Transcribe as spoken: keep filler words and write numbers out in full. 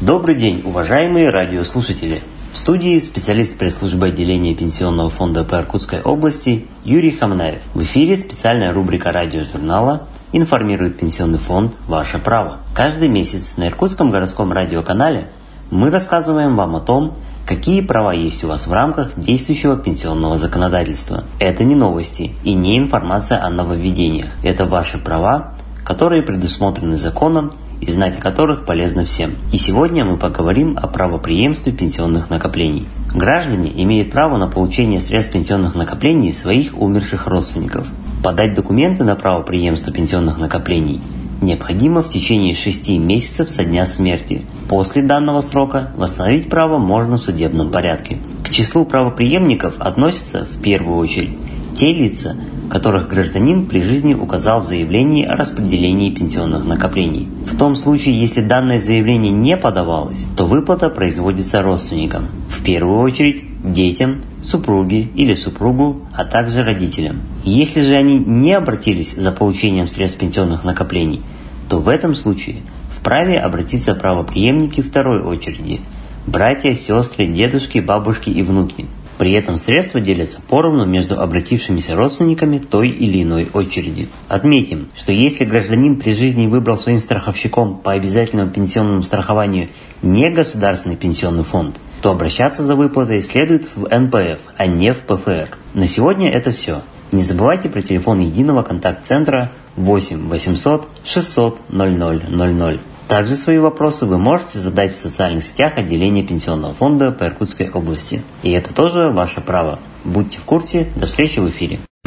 Добрый день, уважаемые радиослушатели! В студии специалист пресс-службы отделения Пенсионного фонда по Иркутской области Юрий Хамнаев. В эфире специальная рубрика радиожурнала «Информирует Пенсионный фонд. Ваше право». Каждый месяц на Иркутском городском радиоканале мы рассказываем вам о том, какие права есть у вас в рамках действующего пенсионного законодательства. Это не новости и не информация о нововведениях. Это ваши права, которые предусмотрены законом и знать о которых полезно всем. И сегодня мы поговорим о правопреемстве пенсионных накоплений. Граждане имеют право на получение средств пенсионных накоплений своих умерших родственников. Подать документы на правопреемство пенсионных накоплений необходимо в течение шести месяцев со дня смерти. После данного срока восстановить право можно в судебном порядке. К числу правопреемников относятся в первую очередь те лица, которых гражданин при жизни указал в заявлении о распределении пенсионных накоплений. В том случае, если данное заявление не подавалось, то выплата производится родственникам, в первую очередь детям, супруге или супругу, а также родителям. Если же они не обратились за получением средств пенсионных накоплений, то в этом случае вправе обратиться правопреемники второй очереди – братья, сестры, дедушки, бабушки и внуки. При этом средства делятся поровну между обратившимися родственниками той или иной очереди. Отметим, что если гражданин при жизни выбрал своим страховщиком по обязательному пенсионному страхованию не государственный пенсионный фонд, то обращаться за выплатой следует в эн пэ эф, а не в пэ эф эр. На сегодня это все. Не забывайте про телефон единого контакт-центра восемь восемьсот шестьсот ноль ноль ноль ноль. Также свои вопросы вы можете задать в социальных сетях отделения Пенсионного фонда по Иркутской области. И это тоже ваше право. Будьте в курсе. До встречи в эфире.